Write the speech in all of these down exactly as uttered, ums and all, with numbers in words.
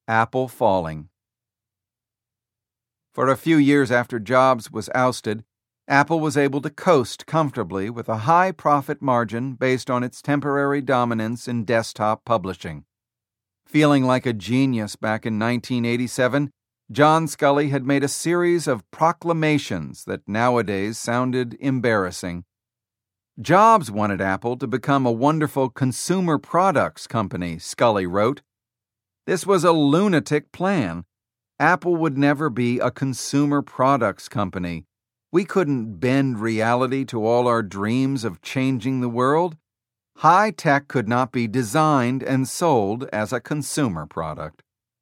Apple falling. For a few years after Jobs was ousted, Apple was able to coast comfortably with a high profit margin based on its temporary dominance in desktop publishing. Feeling like a genius back in nineteen eighty-seven, John Sculley had made a series of proclamations that nowadays sounded embarrassing. Jobs wanted Apple to become a wonderful consumer products company, Sculley wrote. This was a lunatic plan. Apple would never be a consumer products company. We couldn't bend reality to all our dreams of changing the world. High tech could not be designed and sold as a consumer product.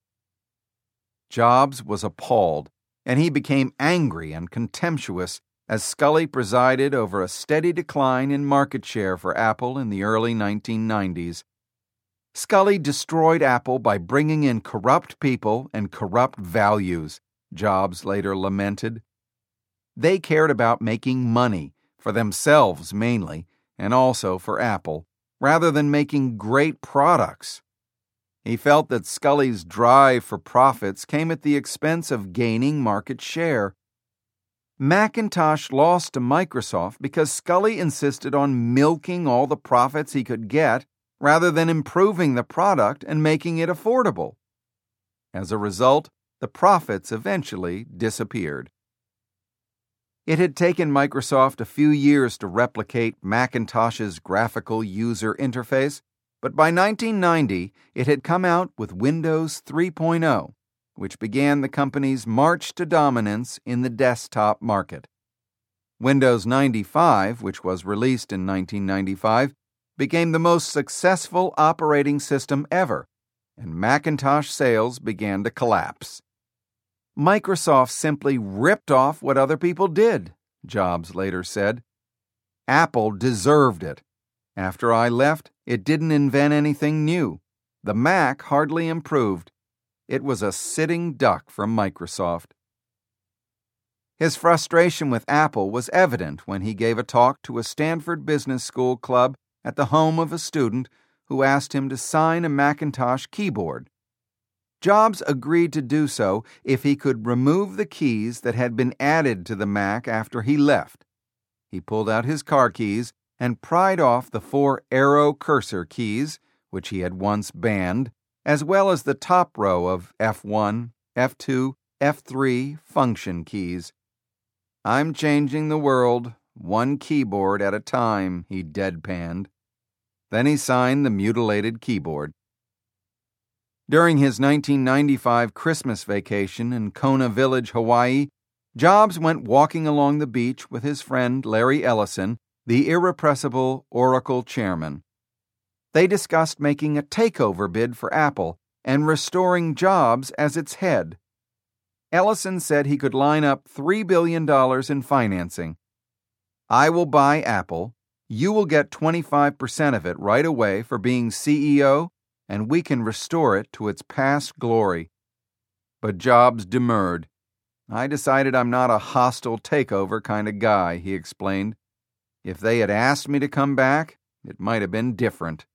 Jobs was appalled, and he became angry and contemptuous as Sculley presided over a steady decline in market share for Apple in the early nineteen nineties. Sculley destroyed Apple by bringing in corrupt people and corrupt values, Jobs later lamented. They cared about making money, for themselves mainly, and also for Apple, rather than making great products. He felt that Sculley's drive for profits came at the expense of gaining market share. Macintosh lost to Microsoft because Sculley insisted on milking all the profits he could get rather than improving the product and making it affordable. As a result, the profits eventually disappeared. It had taken Microsoft a few years to replicate Macintosh's graphical user interface, but by nineteen ninety it had come out with Windows three point oh, which began the company's march to dominance in the desktop market. Windows ninety-five, which was released in nineteen ninety-five, became the most successful operating system ever, and Macintosh sales began to collapse. Microsoft simply ripped off what other people did, Jobs later said. Apple deserved it. After I left, it didn't invent anything new. The Mac hardly improved. It was a sitting duck from Microsoft. His frustration with Apple was evident when he gave a talk to a Stanford Business School club at the home of a student who asked him to sign a Macintosh keyboard. Jobs agreed to do so if he could remove the keys that had been added to the Mac after he left. He pulled out his car keys and pried off the four arrow cursor keys, which he had once banned, as well as the top row of F one, F two, F three function keys. "I'm changing the world, one keyboard at a time," he deadpanned. Then he signed the mutilated keyboard. During his nineteen ninety-five Christmas vacation in Kona Village, Hawaii, Jobs went walking along the beach with his friend Larry Ellison, the irrepressible Oracle chairman. They discussed making a takeover bid for Apple and restoring Jobs as its head. Ellison said he could line up three billion dollars in financing. "I will buy Apple. You will get twenty-five percent of it right away for being C E O, and we can restore it to its past glory." But Jobs demurred. "I decided I'm not a hostile takeover kind of guy," he explained. "If they had asked me to come back, it might have been different."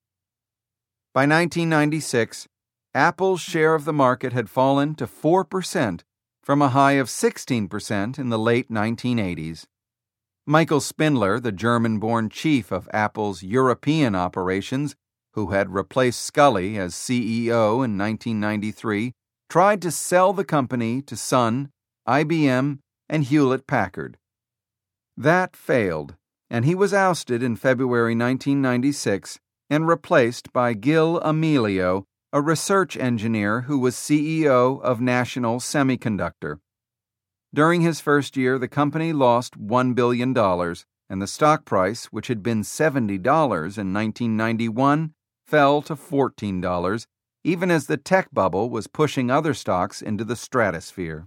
By nineteen ninety-six, Apple's share of the market had fallen to four percent from a high of sixteen percent in the late nineteen eighties. Michael Spindler, the German-born chief of Apple's European operations, who had replaced Sculley as C E O in nineteen ninety-three, tried to sell the company to Sun, I B M, and Hewlett-Packard. That failed, and he was ousted in February nineteen ninety-six and replaced by Gil Amelio, a research engineer who was C E O of National Semiconductor. During his first year, the company lost one billion dollars, and the stock price, which had been seventy dollars in nineteen ninety-one, fell to fourteen dollars, even as the tech bubble was pushing other stocks into the stratosphere.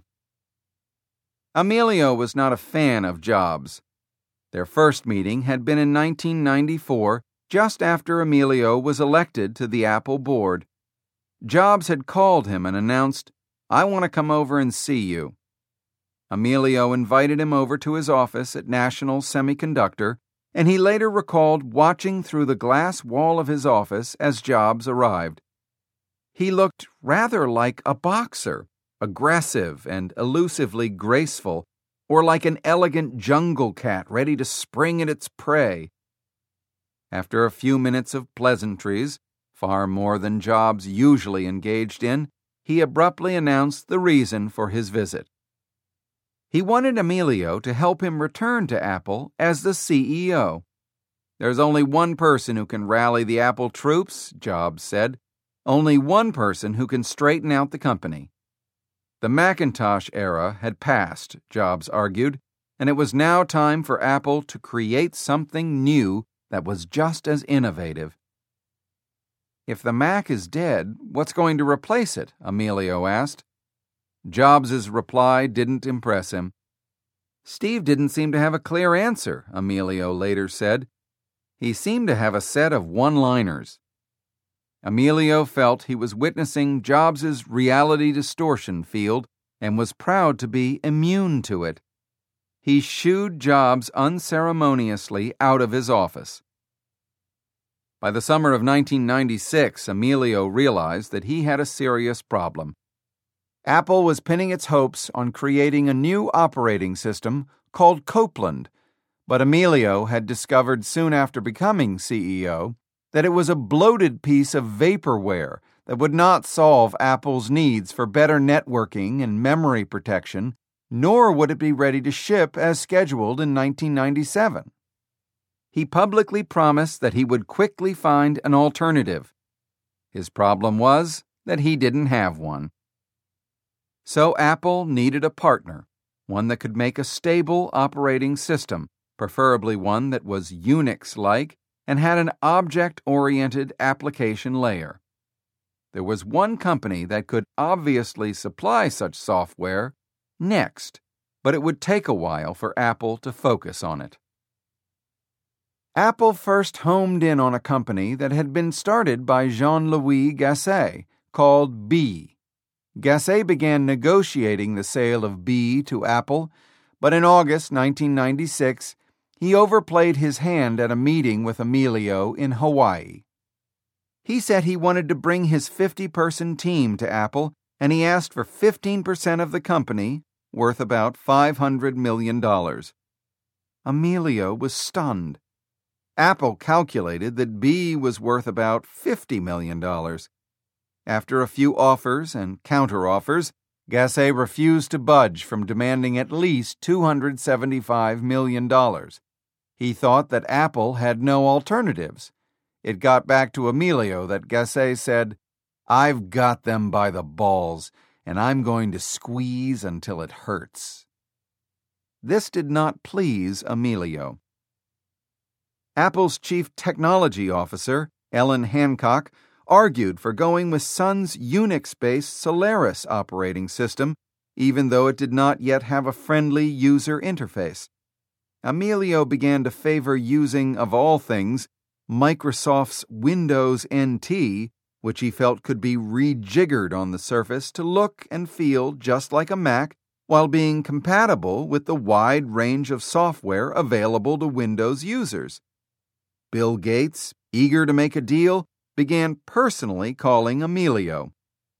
Amelio was not a fan of Jobs. Their first meeting had been in nineteen ninety-four, just after Amelio was elected to the Apple board. Jobs had called him and announced, "I want to come over and see you." Amelio invited him over to his office at National Semiconductor, and he later recalled watching through the glass wall of his office as Jobs arrived. He looked rather like a boxer, aggressive and elusively graceful, or like an elegant jungle cat ready to spring at its prey. After a few minutes of pleasantries, far more than Jobs usually engaged in, he abruptly announced the reason for his visit. He wanted Emilio to help him return to Apple as the C E O. "There's only one person who can rally the Apple troops," Jobs said. "Only one person who can straighten out the company." The Macintosh era had passed, Jobs argued, and it was now time for Apple to create something new that was just as innovative. "If the Mac is dead, what's going to replace it?" Emilio asked. Jobs' reply didn't impress him. "Steve didn't seem to have a clear answer," Emilio later said. "He seemed to have a set of one-liners." Emilio felt he was witnessing Jobs' reality distortion field and was proud to be immune to it. He shooed Jobs unceremoniously out of his office. By the summer of nineteen ninety-six, Emilio realized that he had a serious problem. Apple was pinning its hopes on creating a new operating system called Copeland, but Emilio had discovered soon after becoming C E O that it was a bloated piece of vaporware that would not solve Apple's needs for better networking and memory protection, nor would it be ready to ship as scheduled in nineteen ninety-seven. He publicly promised that he would quickly find an alternative. His problem was that he didn't have one. So Apple needed a partner, one that could make a stable operating system, preferably one that was Unix-like and had an object-oriented application layer. There was one company that could obviously supply such software, Next, but it would take a while for Apple to focus on it. Apple first homed in on a company that had been started by Jean-Louis Gasset, called B. Gasset began negotiating the sale of B to Apple, but in August nineteen ninety-six, he overplayed his hand at a meeting with Emilio in Hawaii. He said he wanted to bring his fifty-person team to Apple, and he asked for fifteen percent of the company, worth about five hundred million dollars. Emilio was stunned. Apple calculated that B was worth about fifty million dollars. After a few offers and counteroffers, Gasset refused to budge from demanding at least two hundred seventy-five million dollars. He thought that Apple had no alternatives. It got back to Emilio that Gasset said, "I've got them by the balls, and I'm going to squeeze until it hurts." This did not please Emilio. Apple's chief technology officer, Ellen Hancock, argued for going with Sun's Unix-based Solaris operating system, even though it did not yet have a friendly user interface. Emilio began to favor using, of all things, Microsoft's Windows N T, which he felt could be rejiggered on the surface to look and feel just like a Mac, while being compatible with the wide range of software available to Windows users. Bill Gates, eager to make a deal, began personally calling Emilio.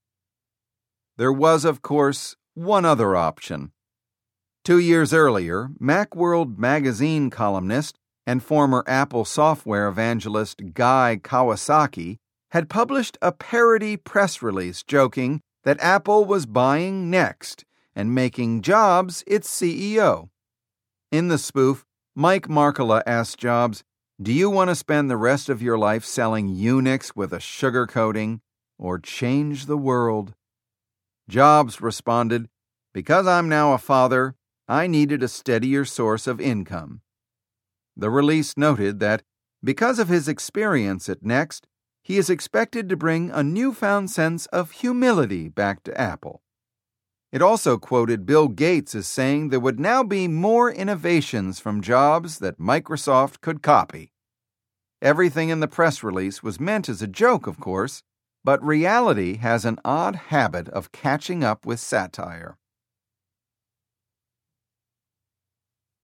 There was, of course, one other option. Two years earlier, Macworld magazine columnist and former Apple software evangelist Guy Kawasaki had published a parody press release joking that Apple was buying Next and making Jobs its C E O. In the spoof, Mike Markkula asked Jobs, "Do you want to spend the rest of your life selling Unix with a sugar coating, or change the world?" Jobs responded, "Because I'm now a father, I needed a steadier source of income." The release noted that, because of his experience at Next, he is expected to bring a newfound sense of humility back to Apple. It also quoted Bill Gates as saying there would now be more innovations from Jobs that Microsoft could copy. Everything in the press release was meant as a joke, of course, but reality has an odd habit of catching up with satire.